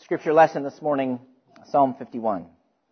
Scripture lesson this morning, Psalm 51.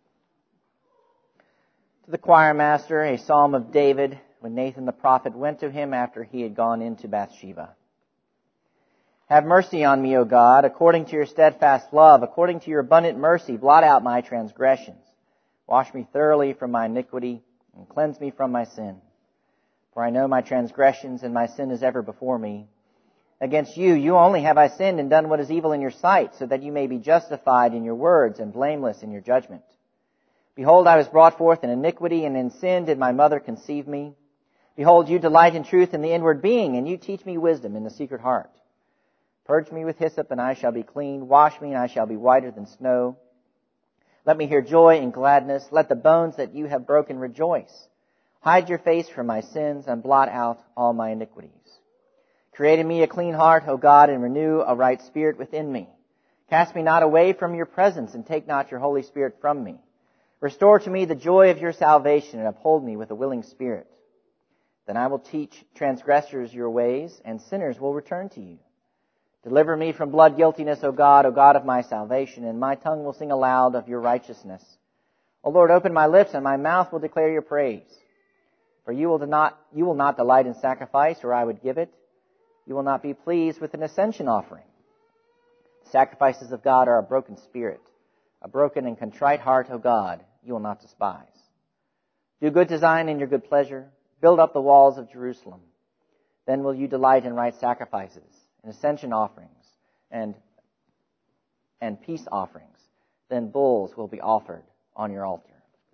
To the choir master, a psalm of David when Nathan the prophet went to him after he had gone into Bathsheba. Have mercy on me, O God, according to your steadfast love, according to your abundant mercy, blot out my transgressions. Wash me thoroughly from my iniquity and cleanse me from my sin. For I know my transgressions, and my sin is ever before me. Against you only have I sinned and done what is evil in your sight, so that you may be justified in your words and blameless in your judgment. Behold, I was brought forth in iniquity, and in sin did my mother conceive me. Behold, you delight in truth in the inward being, and you teach me wisdom in the secret heart. Purge me with hyssop, and I shall be clean. Wash me, and I shall be whiter than snow. Let me hear joy and gladness. Let the bones that you have broken rejoice. Hide your face from my sins, and blot out all my iniquities. Create in me a clean heart, O God, and renew a right spirit within me. Cast me not away from your presence, and take not your Holy Spirit from me. Restore to me the joy of your salvation, and uphold me with a willing spirit. Then I will teach transgressors your ways, and sinners will return to you. Deliver me from blood guiltiness, O God of my salvation, and my tongue will sing aloud of your righteousness. O Lord, open my lips, and my mouth will declare your praise. For you will not delight in sacrifice, or I would give it. You will not be pleased with an ascension offering. The sacrifices of God are a broken spirit, a broken and contrite heart, O God, you will not despise. Do good to Zion in your good pleasure. Build up the walls of Jerusalem. Then will you delight in right sacrifices, and ascension offerings, and peace offerings. Then bulls will be offered on your altar.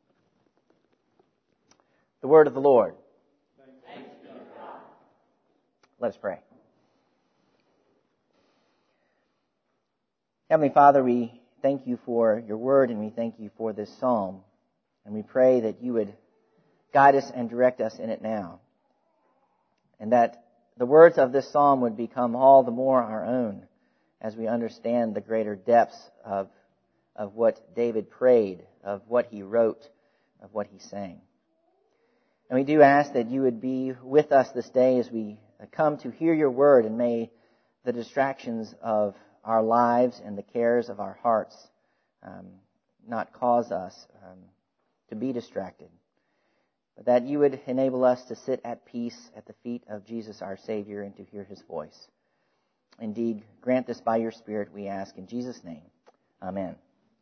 The word of the Lord. Thanks be to God. Let us pray. Heavenly Father, we thank you for your word, and we thank you for this psalm. And we pray that you would guide us and direct us in it now. And that the words of this psalm would become all the more our own as we understand the greater depths of what David prayed, of what he wrote, of what he sang. And we do ask that you would be with us this day as we come to hear your word, and may the distractions of our lives and the cares of our hearts not cause us to be distracted, but that you would enable us to sit at peace at the feet of Jesus our Savior and to hear his voice. Indeed, grant this by your Spirit, we ask in Jesus' name. Amen.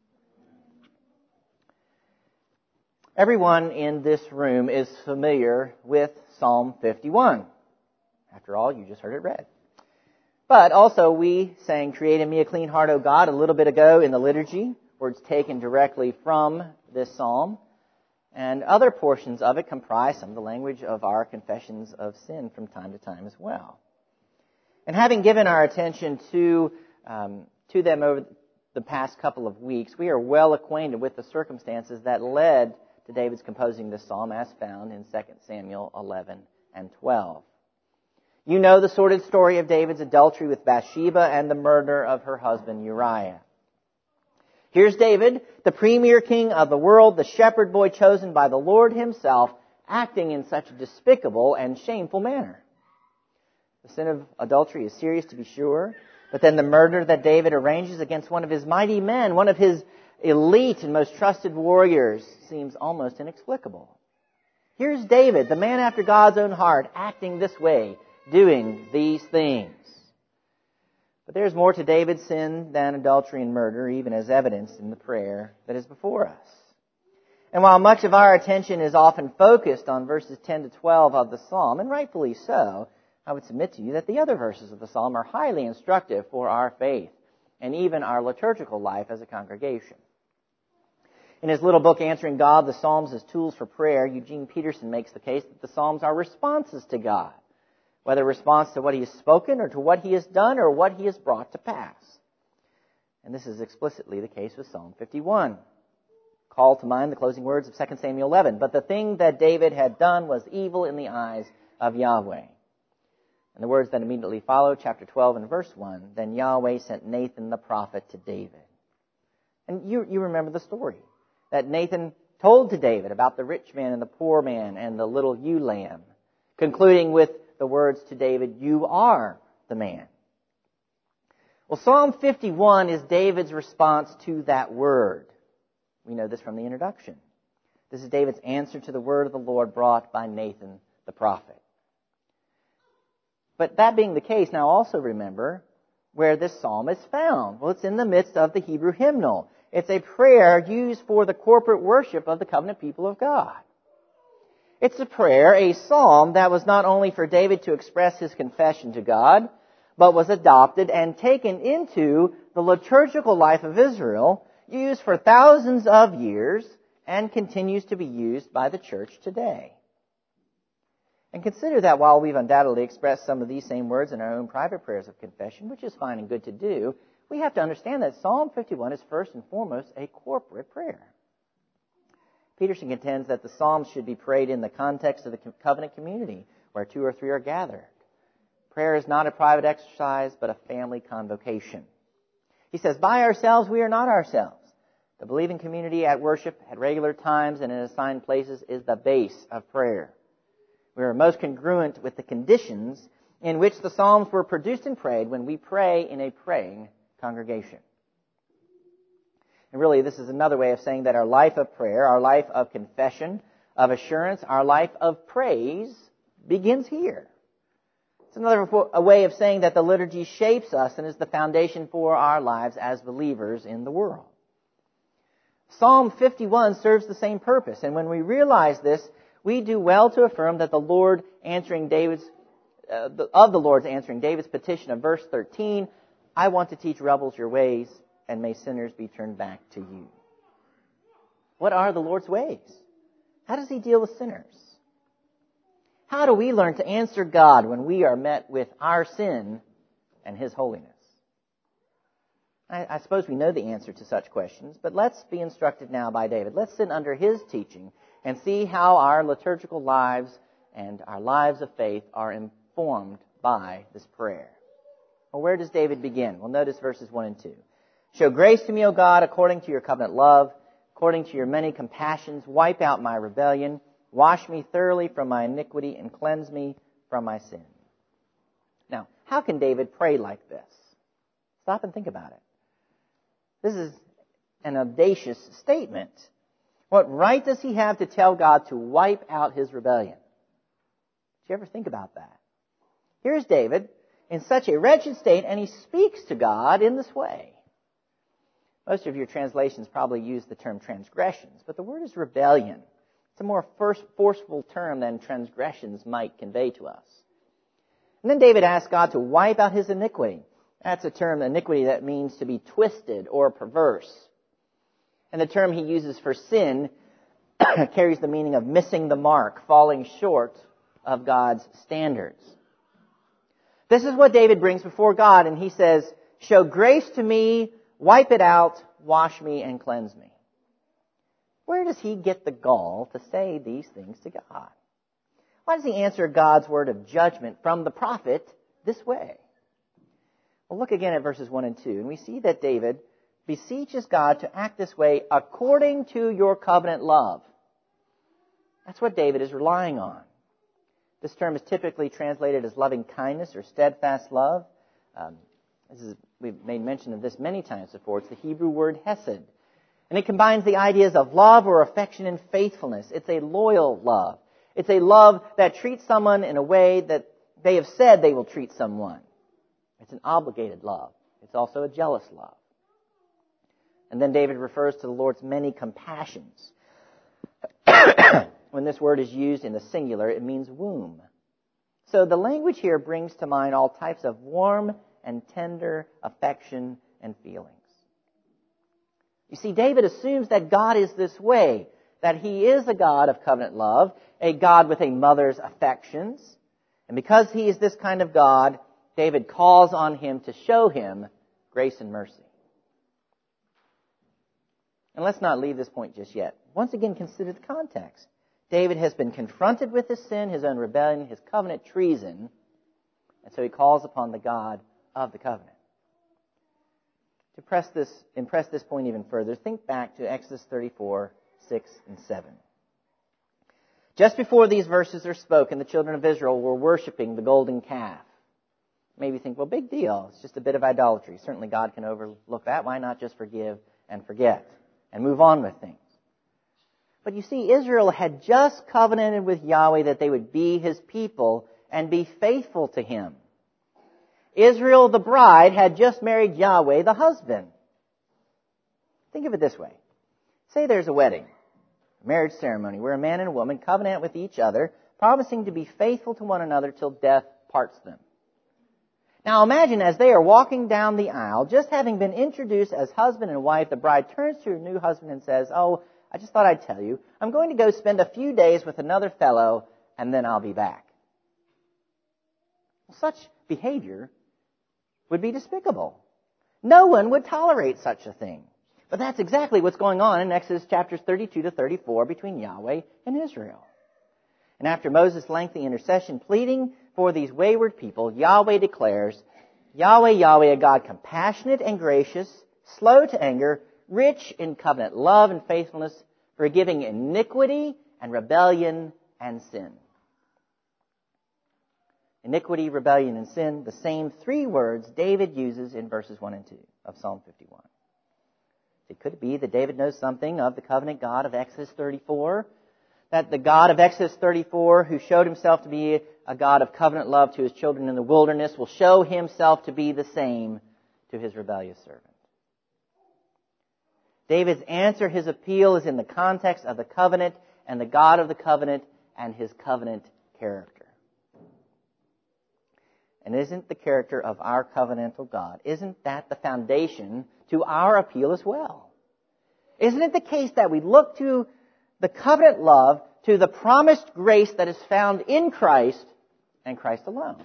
Everyone in this room is familiar with Psalm 51. After all, you just heard it read. But also we sang, "Create in me a clean heart, O God," a little bit ago in the liturgy, words taken directly from this psalm. And other portions of it comprise some of the language of our confessions of sin from time to time as well. And having given our attention to them over the past couple of weeks, we are well acquainted with the circumstances that led to David's composing this psalm as found in 2 Samuel 11 and 12. You know the sordid story of David's adultery with Bathsheba and the murder of her husband Uriah. Here's David, the premier king of the world, the shepherd boy chosen by the Lord himself, acting in such a despicable and shameful manner. The sin of adultery is serious, to be sure, but then the murder that David arranges against one of his mighty men, one of his elite and most trusted warriors, seems almost inexplicable. Here's David, the man after God's own heart, acting this way, doing these things. But there's more to David's sin than adultery and murder, even as evidenced in the prayer that is before us. And while much of our attention is often focused on verses 10 to 12 of the psalm, and rightfully so, I would submit to you that the other verses of the psalm are highly instructive for our faith and even our liturgical life as a congregation. In his little book, Answering God, the Psalms as Tools for Prayer, Eugene Peterson makes the case that the Psalms are responses to God, whether a response to what he has spoken or to what he has done or what he has brought to pass. And this is explicitly the case with Psalm 51. Call to mind the closing words of 2 Samuel 11. But the thing that David had done was evil in the eyes of Yahweh. And the words that immediately follow, chapter 12 and verse 1, then Yahweh sent Nathan the prophet to David. And you remember the story that Nathan told to David about the rich man and the poor man and the little ewe lamb, concluding with the words to David, "You are the man." Well, Psalm 51 is David's response to that word. We know this from the introduction. This is David's answer to the word of the Lord brought by Nathan the prophet. But that being the case, now also remember where this psalm is found. Well, it's in the midst of the Hebrew hymnal. It's a prayer used for the corporate worship of the covenant people of God. It's a prayer, a psalm that was not only for David to express his confession to God, but was adopted and taken into the liturgical life of Israel, used for thousands of years, and continues to be used by the church today. And consider that while we've undoubtedly expressed some of these same words in our own private prayers of confession, which is fine and good to do, we have to understand that Psalm 51 is first and foremost a corporate prayer. Peterson contends that the Psalms should be prayed in the context of the covenant community, where 2 or 3 are gathered. Prayer is not a private exercise, but a family convocation. He says, by ourselves we are not ourselves. The believing community at worship at regular times and in assigned places is the base of prayer. We are most congruent with the conditions in which the Psalms were produced and prayed when we pray in a praying congregation. And really, this is another way of saying that our life of prayer, our life of confession, of assurance, our life of praise begins here. It's another way of saying that the liturgy shapes us and is the foundation for our lives as believers in the world. Psalm 51 serves the same purpose, and when we realize this, we do well to affirm that the Lord answering David's petition of verse 13, I want to teach rebels your ways, and may sinners be turned back to you. What are the Lord's ways? How does He deal with sinners? How do we learn to answer God when we are met with our sin and His holiness? I suppose we know the answer to such questions, but let's be instructed now by David. Let's sit under his teaching and see how our liturgical lives and our lives of faith are informed by this prayer. Well, where does David begin? Well, notice verses 1 and 2. Show grace to me, O God, according to your covenant love, according to your many compassions, wipe out my rebellion, wash me thoroughly from my iniquity, and cleanse me from my sin. Now, how can David pray like this? Stop and think about it. This is an audacious statement. What right does he have to tell God to wipe out his rebellion? Did you ever think about that? Here's David in such a wretched state, and he speaks to God in this way. Most of your translations probably use the term transgressions, but the word is rebellion. It's a more forceful term than transgressions might convey to us. And then David asks God to wipe out his iniquity. That's a term, iniquity, that means to be twisted or perverse. And the term he uses for sin carries the meaning of missing the mark, falling short of God's standards. This is what David brings before God, and he says, show grace to me, wipe it out, wash me, and cleanse me. Where does he get the gall to say these things to God? Why does he answer God's word of judgment from the prophet this way? Well, look again at verses 1 and 2, and we see that David beseeches God to act this way according to your covenant love. That's what David is relying on. This term is typically translated as loving kindness or steadfast love. We've made mention of this many times before. It's the Hebrew word hesed. And it combines the ideas of love or affection and faithfulness. It's a loyal love. It's a love that treats someone in a way that they have said they will treat someone. It's an obligated love. It's also a jealous love. And then David refers to the Lord's many compassions. When this word is used in the singular, it means womb. So the language here brings to mind all types of warm and tender affection and feelings. You see, David assumes that God is this way, that He is a God of covenant love, a God with a mother's affections. And because He is this kind of God, David calls on Him to show him grace and mercy. And let's not leave this point just yet. Once again, consider the context. David has been confronted with his sin, his own rebellion, his covenant treason, and so he calls upon the God of the covenant. To impress this point even further, think back to Exodus 34, 6 and 7. Just before these verses are spoken, the children of Israel were worshiping the golden calf. Maybe think, well, big deal. It's just a bit of idolatry. Certainly God can overlook that. Why not just forgive and forget and move on with things? But you see, Israel had just covenanted with Yahweh that they would be His people and be faithful to Him. Israel, the bride, had just married Yahweh, the husband. Think of it this way. Say there's a wedding, a marriage ceremony, where a man and a woman covenant with each other, promising to be faithful to one another till death parts them. Now imagine as they are walking down the aisle, just having been introduced as husband and wife, the bride turns to her new husband and says, "Oh, I just thought I'd tell you, I'm going to go spend a few days with another fellow, and then I'll be back." Such behavior would be despicable. No one would tolerate such a thing. But that's exactly what's going on in Exodus chapters 32 to 34 between Yahweh and Israel. And after Moses' lengthy intercession pleading for these wayward people, Yahweh declares, "Yahweh, Yahweh, a God compassionate and gracious, slow to anger, rich in covenant love and faithfulness, forgiving iniquity and rebellion and sin." Iniquity, rebellion, and sin, the same three words David uses in verses 1 and 2 of Psalm 51. It could be that David knows something of the covenant God of Exodus 34, that the God of Exodus 34, who showed Himself to be a God of covenant love to His children in the wilderness, will show Himself to be the same to His rebellious servant. David's answer, his appeal, is in the context of the covenant and the God of the covenant and His covenant character. And isn't the character of our covenantal God, isn't that the foundation to our appeal as well? Isn't it the case that we look to the covenant love, to the promised grace that is found in Christ and Christ alone?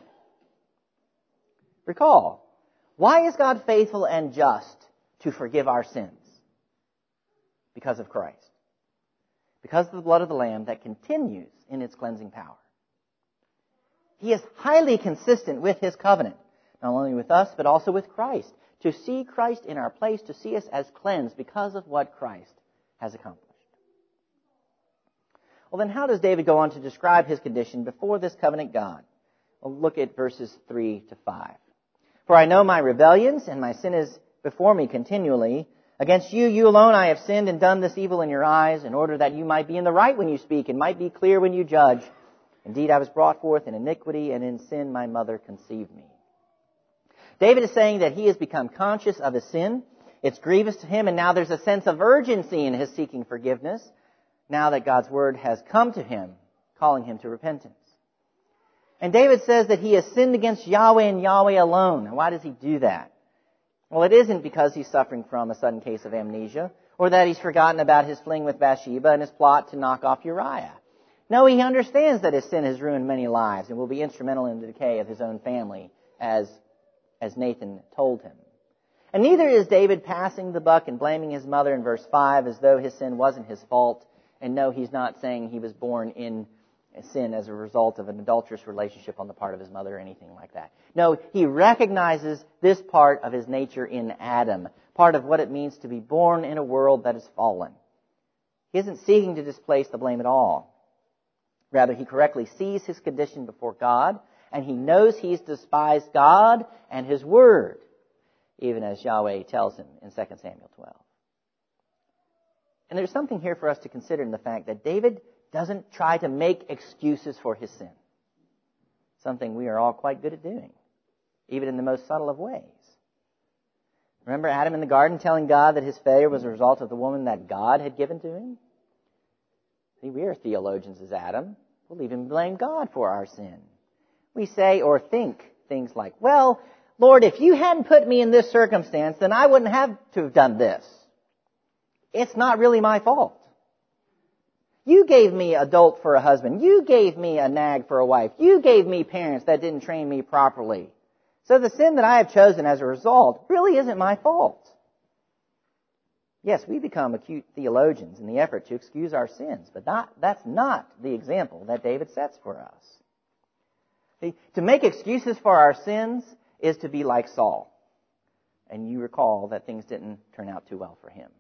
Recall, why is God faithful and just to forgive our sins? Because of Christ. Because of the blood of the Lamb that continues in its cleansing power. He is highly consistent with His covenant, not only with us, but also with Christ. To see Christ in our place, to see us as cleansed because of what Christ has accomplished. Well, then how does David go on to describe his condition before this covenant God? Well, look at verses 3 to 5. "For I know my rebellions, and my sin is before me continually. Against you, you alone, I have sinned and done this evil in your eyes, in order that you might be in the right when you speak, and might be clear when you judge. Indeed, I was brought forth in iniquity, and in sin my mother conceived me." David is saying that he has become conscious of his sin. It's grievous to him, and now there's a sense of urgency in his seeking forgiveness, now that God's word has come to him, calling him to repentance. And David says that he has sinned against Yahweh and Yahweh alone. And why does he do that? Well, it isn't because he's suffering from a sudden case of amnesia, or that he's forgotten about his fling with Bathsheba and his plot to knock off Uriah. No, he understands that his sin has ruined many lives and will be instrumental in the decay of his own family, as Nathan told him. And neither is David passing the buck and blaming his mother in verse 5 as though his sin wasn't his fault. And no, he's not saying he was born in sin as a result of an adulterous relationship on the part of his mother or anything like that. No, he recognizes this part of his nature in Adam, part of what it means to be born in a world that is fallen. He isn't seeking to displace the blame at all. Rather, he correctly sees his condition before God, and he knows he's despised God and His Word, even as Yahweh tells him in 2 Samuel 12. And there's something here for us to consider in the fact that David doesn't try to make excuses for his sin. Something we are all quite good at doing, even in the most subtle of ways. Remember Adam in the garden telling God that his failure was a result of the woman that God had given to him? See, we are theologians as Adam. We'll even blame God for our sin. We say or think things like, well, Lord, if you hadn't put me in this circumstance, then I wouldn't have to have done this. It's not really my fault. You gave me a dolt for a husband. You gave me a nag for a wife. You gave me parents that didn't train me properly. So the sin that I have chosen as a result really isn't my fault. Yes, we become acute theologians in the effort to excuse our sins, but that's not the example that David sets for us. See, to make excuses for our sins is to be like Saul. And you recall that things didn't turn out too well for him.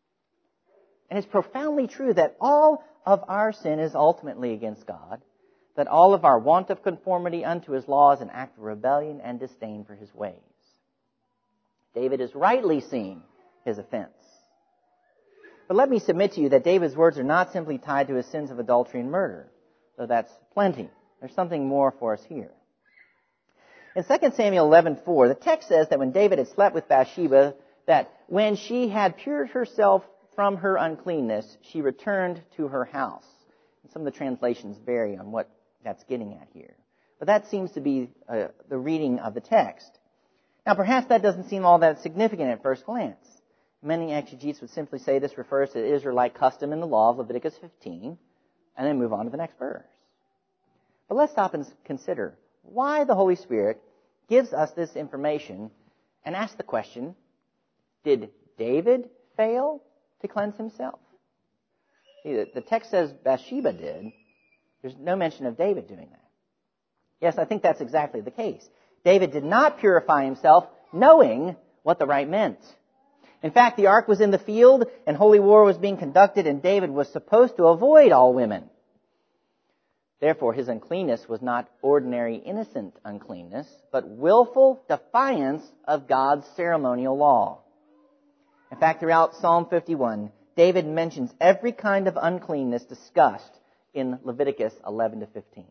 And it's profoundly true that all of our sin is ultimately against God, that all of our want of conformity unto his law is an act of rebellion and disdain for his ways. David is rightly seeing his offense. But let me submit to you that David's words are not simply tied to his sins of adultery and murder, though that's plenty. There's something more for us here. In 2 Samuel 11:4, the text says that when David had slept with Bathsheba, that when she had purged herself from her uncleanness, she returned to her house. And some of the translations vary on what that's getting at here. But that seems to be the reading of the text. Now, perhaps that doesn't seem all that significant at first glance. Many exegetes would simply say this refers to the Israelite custom in the law of Leviticus 15, and then move on to the next verse. But let's stop and consider why the Holy Spirit gives us this information and ask the question, did David fail to cleanse himself? See, the text says Bathsheba did. There's no mention of David doing that. Yes, I think that's exactly the case. David did not purify himself knowing what the rite meant. In fact, the ark was in the field and holy war was being conducted, and David was supposed to avoid all women. Therefore, his uncleanness was not ordinary innocent uncleanness, but willful defiance of God's ceremonial law. In fact, throughout Psalm 51, David mentions every kind of uncleanness discussed in Leviticus 11 to 15.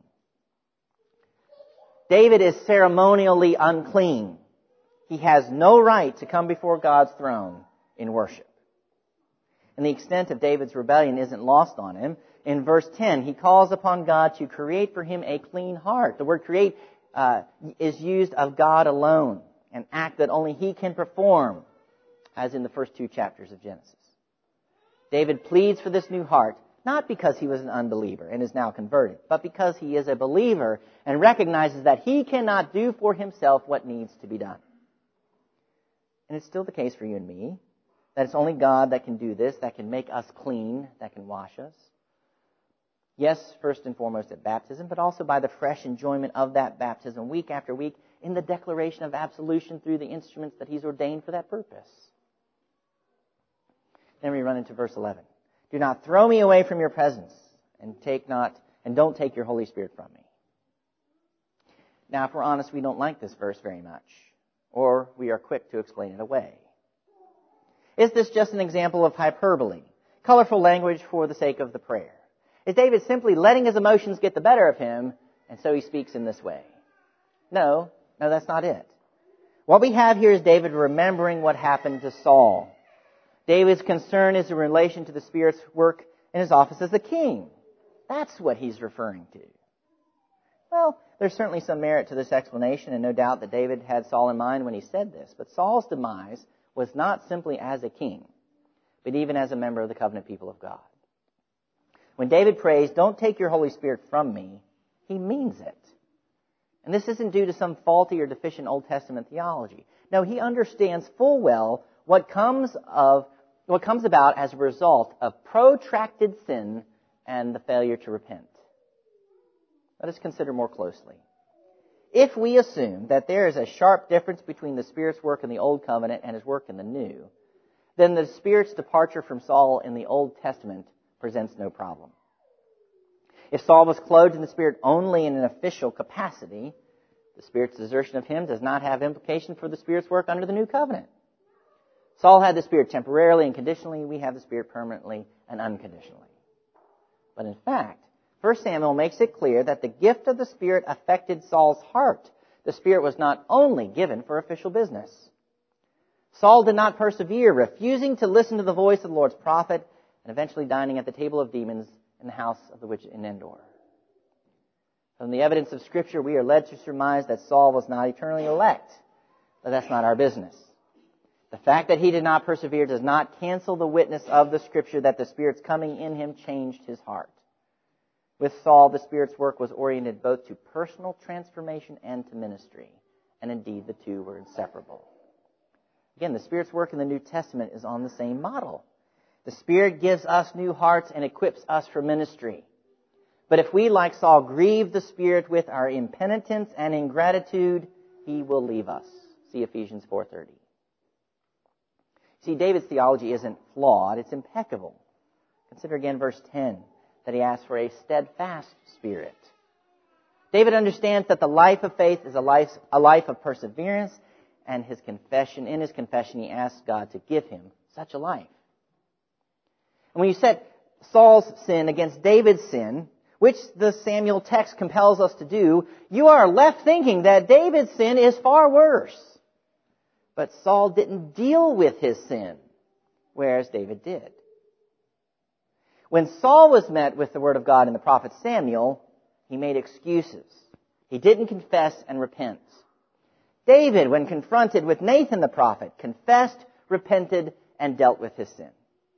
David is ceremonially unclean. He has no right to come before God's throne in worship. And the extent of David's rebellion isn't lost on him. In verse 10, he calls upon God to create for him a clean heart. The word create is used of God alone, an act that only he can perform, as in the first 2 chapters of Genesis. David pleads for this new heart, not because he was an unbeliever and is now converted, but because he is a believer and recognizes that he cannot do for himself what needs to be done. And it's still the case for you and me, that it's only God that can do this, that can make us clean, that can wash us. Yes, first and foremost at baptism, but also by the fresh enjoyment of that baptism week after week in the declaration of absolution through the instruments that he's ordained for that purpose. Then we run into verse 11. Do not throw me away from your presence, and don't take your Holy Spirit from me. Now, if we're honest, we don't like this verse very much, or we are quick to explain it away. Is this just an example of hyperbole, colorful language for the sake of the prayer? Is David simply letting his emotions get the better of him, and so he speaks in this way? No, that's not it. What we have here is David remembering what happened to Saul. David's concern is in relation to the Spirit's work in his office as a king. That's what he's referring to. Well, there's certainly some merit to this explanation, and no doubt that David had Saul in mind when he said this. But Saul's demise was not simply as a king, but even as a member of the covenant people of God. When David prays, don't take your Holy Spirit from me, he means it. And this isn't due to some faulty or deficient Old Testament theology. No, he understands full well what comes about as a result of protracted sin and the failure to repent. Let us consider more closely. If we assume that there is a sharp difference between the Spirit's work in the Old Covenant and his work in the New, then the Spirit's departure from Saul in the Old Testament presents no problem. If Saul was clothed in the Spirit only in an official capacity, the Spirit's desertion of him does not have implication for the Spirit's work under the New Covenant. Saul had the Spirit temporarily and conditionally. We have the Spirit permanently and unconditionally. But in fact, 1 Samuel makes it clear that the gift of the Spirit affected Saul's heart. The Spirit was not only given for official business. Saul did not persevere, refusing to listen to the voice of the Lord's prophet and eventually dining at the table of demons in the house of the witch in Endor. From the evidence of Scripture, we are led to surmise that Saul was not eternally elect, but that's not our business. The fact that he did not persevere does not cancel the witness of the Scripture that the Spirit's coming in him changed his heart. With Saul, the Spirit's work was oriented both to personal transformation and to ministry, and indeed the two were inseparable. Again, the Spirit's work in the New Testament is on the same model. The Spirit gives us new hearts and equips us for ministry. But if we, like Saul, grieve the Spirit with our impenitence and ingratitude, he will leave us. See Ephesians 4:30. See, David's theology isn't flawed, it's impeccable. Consider again verse 10, that he asks for a steadfast spirit. David understands that the life of faith is a life of perseverance, and in his confession, he asks God to give him such a life. And when you set Saul's sin against David's sin, which the Samuel text compels us to do, you are left thinking that David's sin is far worse. But Saul didn't deal with his sin, whereas David did. When Saul was met with the word of God in the prophet Samuel, he made excuses. He didn't confess and repent. David, when confronted with Nathan the prophet, confessed, repented, and dealt with his sin.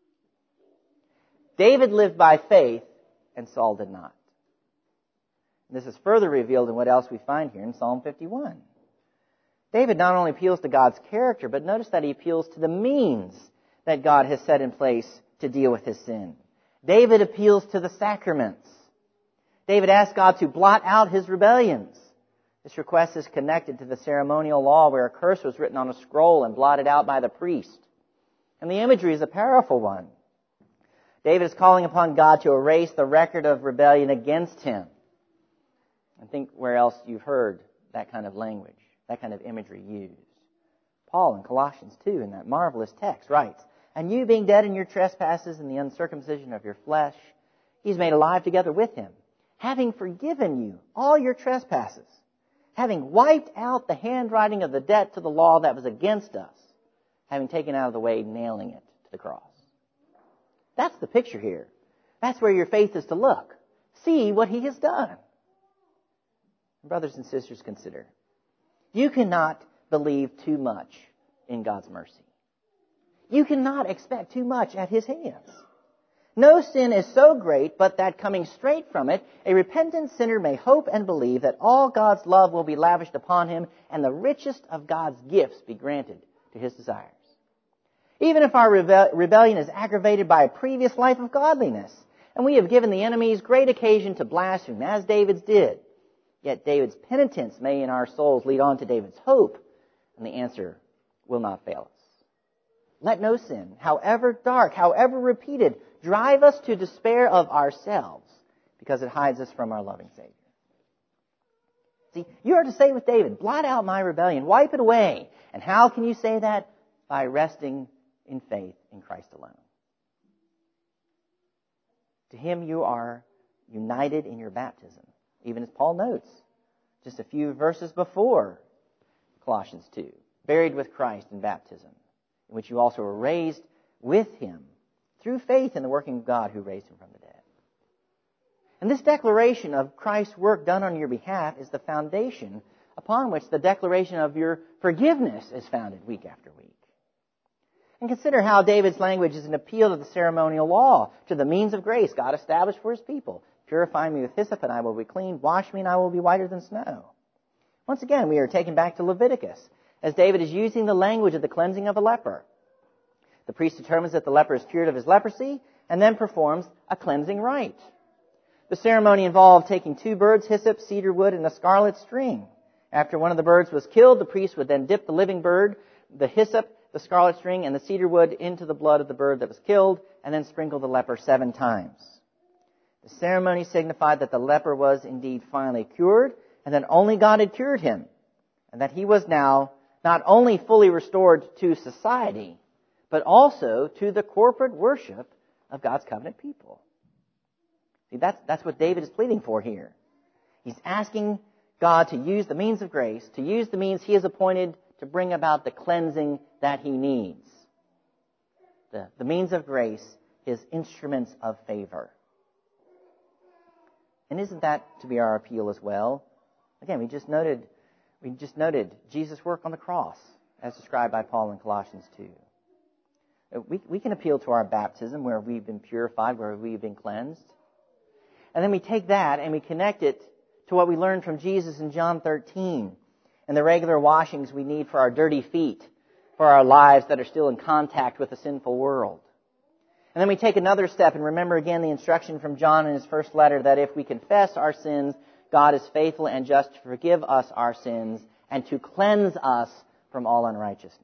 David lived by faith, and Saul did not. This is further revealed in what else we find here in Psalm 51. David not only appeals to God's character, but notice that he appeals to the means that God has set in place to deal with his sin. David appeals to the sacraments. David asks God to blot out his rebellions. This request is connected to the ceremonial law where a curse was written on a scroll and blotted out by the priest. And the imagery is a powerful one. David is calling upon God to erase the record of rebellion against him. I think where else you've heard that kind of language, that kind of imagery used. Paul in Colossians 2, in that marvelous text, writes, "And you being dead in your trespasses and the uncircumcision of your flesh, he's made alive together with him, having forgiven you all your trespasses, having wiped out the handwriting of the debt to the law that was against us, having taken out of the way, nailing it to the cross." That's the picture here. That's where your faith is to look. See what he has done. Brothers and sisters, consider. You cannot believe too much in God's mercy. You cannot expect too much at his hands. No sin is so great, but that coming straight from it, a repentant sinner may hope and believe that all God's love will be lavished upon him and the richest of God's gifts be granted to his desires. Even if our rebellion is aggravated by a previous life of godliness, and we have given the enemies great occasion to blaspheme, as David's did, yet David's penitence may in our souls lead on to David's hope, and the answer will not fail us. Let no sin, however dark, however repeated, drive us to despair of ourselves, because it hides us from our loving Savior. See, you are to say with David, blot out my rebellion, wipe it away. And how can you say that? By resting in faith in Christ alone. To him you are united in your baptism, even as Paul notes just a few verses before Colossians 2. Buried with Christ in baptism, in which you also were raised with him through faith in the working of God who raised him from the dead. And this declaration of Christ's work done on your behalf is the foundation upon which the declaration of your forgiveness is founded week after week. And consider how David's language is an appeal to the ceremonial law, to the means of grace God established for his people. Purify me with hyssop and I will be clean. Wash me and I will be whiter than snow. Once again, we are taken back to Leviticus, as David is using the language of the cleansing of a leper. The priest determines that the leper is cured of his leprosy and then performs a cleansing rite. The ceremony involved taking 2 birds, hyssop, cedar wood, and a scarlet string. After one of the birds was killed, the priest would then dip the living bird, the hyssop, the scarlet string, and the cedar wood into the blood of the bird that was killed, and then sprinkle the leper 7 times. The ceremony signified that the leper was indeed finally cured, and that only God had cured him, and that he was now not only fully restored to society, but also to the corporate worship of God's covenant people. See, that's what David is pleading for here. He's asking God to use the means of grace, to use the means he has appointed to bring about the cleansing that he needs. The means of grace, his instruments of favor. And isn't that to be our appeal as well? Again, we just noted Jesus' work on the cross, as described by Paul in Colossians 2. We can appeal to our baptism, where we've been purified, where we've been cleansed. And then we take that and we connect it to what we learned from Jesus in John 13, and the regular washings we need for our dirty feet, for our lives that are still in contact with a sinful world. And then we take another step and remember again the instruction from John in his first letter that if we confess our sins, God is faithful and just to forgive us our sins and to cleanse us from all unrighteousness.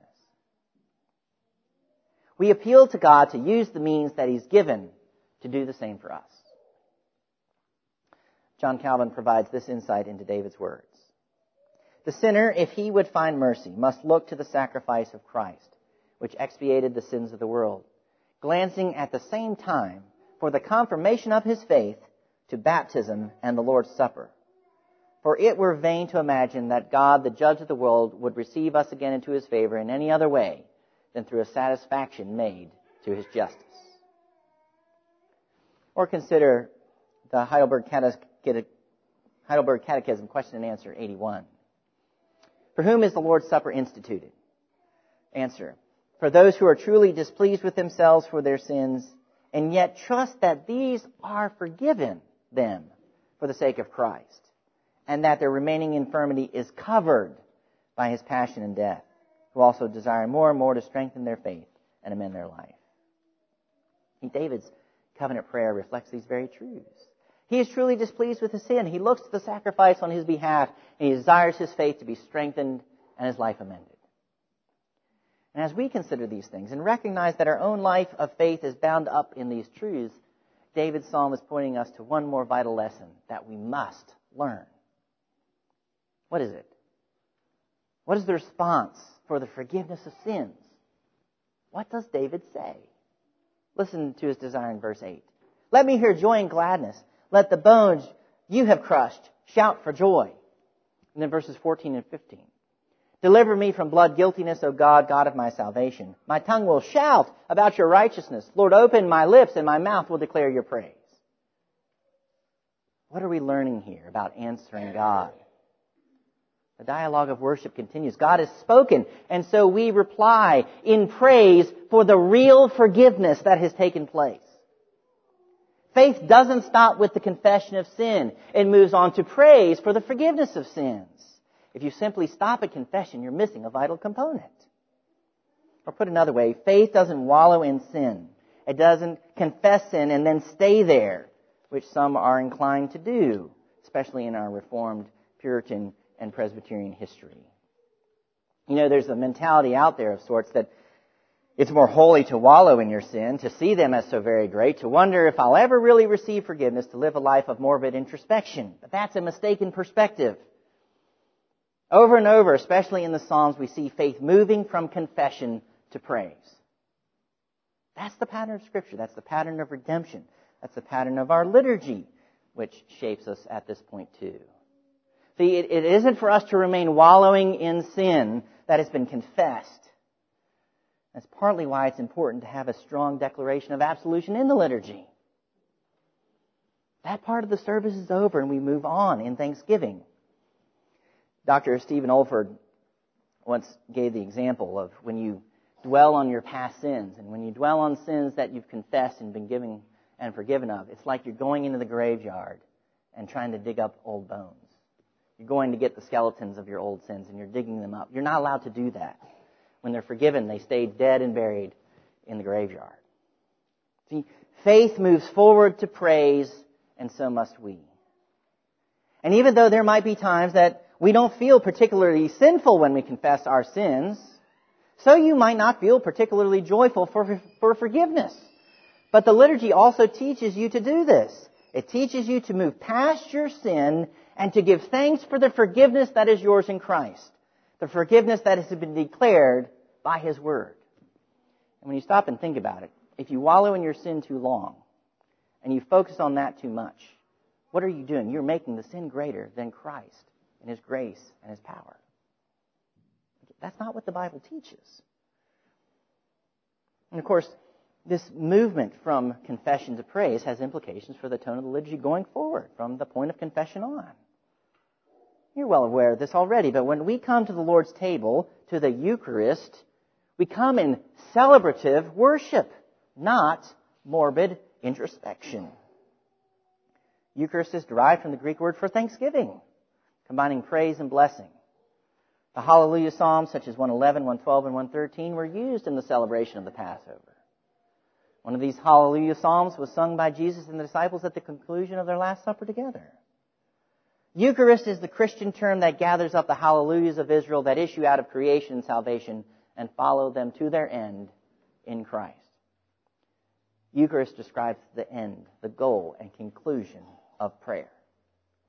We appeal to God to use the means that he's given to do the same for us. John Calvin provides this insight into David's words. The sinner, if he would find mercy, must look to the sacrifice of Christ, which expiated the sins of the world, glancing at the same time for the confirmation of his faith to baptism and the Lord's Supper. For it were vain to imagine that God, the judge of the world, would receive us again into his favor in any other way than through a satisfaction made to his justice. Or consider the Heidelberg Catechism, question and answer 81. For whom is the Lord's Supper instituted? Answer. For those who are truly displeased with themselves for their sins, and yet trust that these are forgiven them for the sake of Christ, and that their remaining infirmity is covered by his passion and death, who also desire more and more to strengthen their faith and amend their life. David's covenant prayer reflects these very truths. He is truly displeased with his sin. He looks to the sacrifice on his behalf, and he desires his faith to be strengthened and his life amended. And as we consider these things and recognize that our own life of faith is bound up in these truths, David's psalm is pointing us to one more vital lesson that we must learn. What is it? What is the response for the forgiveness of sins? What does David say? Listen to his desire in verse 8. Let me hear joy and gladness. Let the bones you have crushed shout for joy. And then verses 14 and 15. Deliver me from blood guiltiness, O God, God of my salvation. My tongue will shout about your righteousness. Lord, open my lips and my mouth will declare your praise. What are we learning here about answering God? The dialogue of worship continues. God has spoken, and so we reply in praise for the real forgiveness that has taken place. Faith doesn't stop with the confession of sin. It moves on to praise for the forgiveness of sins. If you simply stop at confession, you're missing a vital component. Or put another way, faith doesn't wallow in sin. It doesn't confess sin and then stay there, which some are inclined to do, especially in our Reformed, Puritan, and Presbyterian history. You know, there's a mentality out there of sorts that it's more holy to wallow in your sin, to see them as so very great, to wonder if I'll ever really receive forgiveness, to live a life of morbid introspection. But that's a mistaken perspective. Over and over, especially in the Psalms, we see faith moving from confession to praise. That's the pattern of Scripture. That's the pattern of redemption. That's the pattern of our liturgy, which shapes us at this point too. See, it isn't for us to remain wallowing in sin that has been confessed. That's partly why it's important to have a strong declaration of absolution in the liturgy. That part of the service is over and we move on in thanksgiving. Dr. Stephen Olford once gave the example of when you dwell on your past sins and when you dwell on sins that you've confessed and been given and forgiven of, it's like you're going into the graveyard and trying to dig up old bones. You're going to get the skeletons of your old sins and you're digging them up. You're not allowed to do that. When they're forgiven, they stay dead and buried in the graveyard. See, faith moves forward to praise, and so must we. And even though there might be times that we don't feel particularly sinful when we confess our sins, so you might not feel particularly joyful for forgiveness. But the liturgy also teaches you to do this. It teaches you to move past your sin and to give thanks for the forgiveness that is yours in Christ. The forgiveness that has been declared by His Word. And when you stop and think about it, if you wallow in your sin too long and you focus on that too much, what are you doing? You're making the sin greater than Christ and His grace and His power. That's not what the Bible teaches. And of course, this movement from confession to praise has implications for the tone of the liturgy going forward from the point of confession on. You're well aware of this already, but when we come to the Lord's table, to the Eucharist, we come in celebrative worship, not morbid introspection. Eucharist is derived from the Greek word for thanksgiving, combining praise and blessing. The Hallelujah Psalms, such as 111, 112, and 113, were used in the celebration of the Passover. One of these Hallelujah Psalms was sung by Jesus and the disciples at the conclusion of their Last Supper together. Eucharist is the Christian term that gathers up the hallelujahs of Israel that issue out of creation and salvation and follow them to their end in Christ. Eucharist describes the end, the goal, and conclusion of prayer.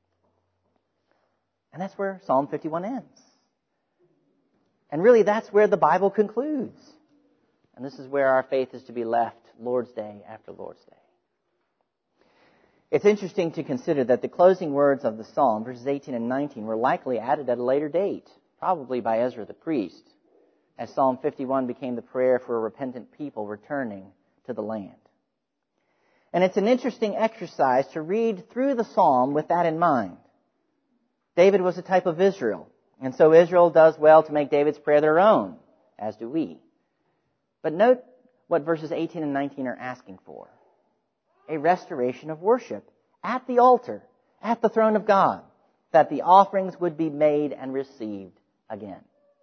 And that's where Psalm 51 ends. And really, that's where the Bible concludes. And this is where our faith is to be left Lord's Day after Lord's Day. It's interesting to consider that the closing words of the psalm, verses 18 and 19, were likely added at a later date, probably by Ezra the priest, as Psalm 51 became the prayer for a repentant people returning to the land. And it's an interesting exercise to read through the psalm with that in mind. David was a type of Israel, and so Israel does well to make David's prayer their own, as do we. But note what verses 18 and 19 are asking for. A restoration of worship at the altar, at the throne of God, that the offerings would be made and received again.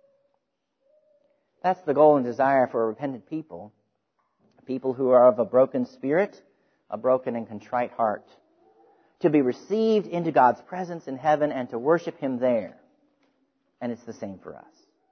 That's the goal and desire for a repentant people, a people who are of a broken spirit, a broken and contrite heart, to be received into God's presence in heaven and to worship Him there. And it's the same for us.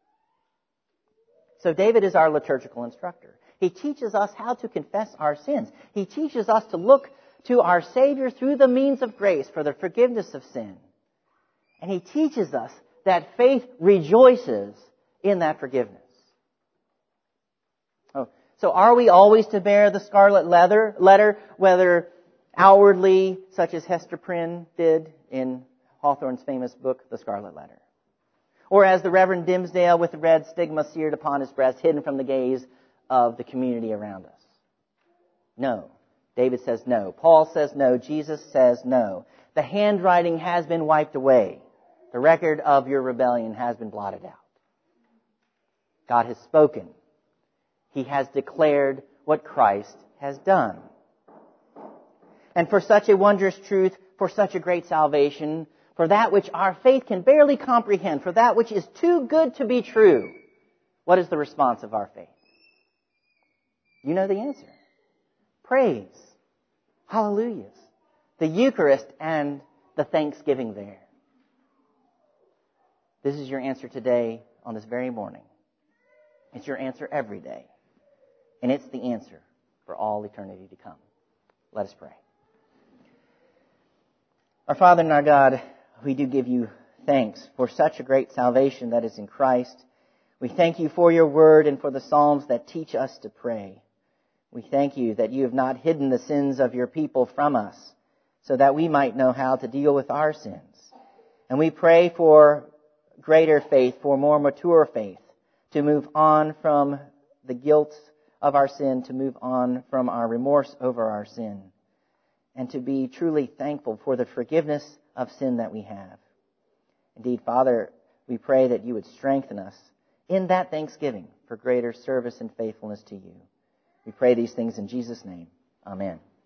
So David is our liturgical instructor. He teaches us how to confess our sins. He teaches us to look to our Savior through the means of grace for the forgiveness of sin. And He teaches us that faith rejoices in that forgiveness. So are we always to bear the scarlet letter, whether outwardly, such as Hester Prynne did in Hawthorne's famous book, The Scarlet Letter? Or as the Reverend Dimsdale with the red stigma seared upon his breast, hidden from the gaze of the community around us? No. David says no. Paul says no. Jesus says no. The handwriting has been wiped away. The record of your rebellion has been blotted out. God has spoken. He has declared what Christ has done. And for such a wondrous truth, for such a great salvation, for that which our faith can barely comprehend, for that which is too good to be true, what is the response of our faith? You know the answer. Praise. Hallelujahs. The Eucharist and the thanksgiving there. This is your answer today on this very morning. It's your answer every day. And it's the answer for all eternity to come. Let us pray. Our Father and our God, we do give you thanks for such a great salvation that is in Christ. We thank you for your word and for the Psalms that teach us to pray. We thank you that you have not hidden the sins of your people from us so that we might know how to deal with our sins. And we pray for greater faith, for more mature faith, to move on from the guilt of our sin, to move on from our remorse over our sin, and to be truly thankful for the forgiveness of sin that we have. Indeed, Father, we pray that you would strengthen us in that thanksgiving for greater service and faithfulness to you. We pray these things in Jesus' name. Amen.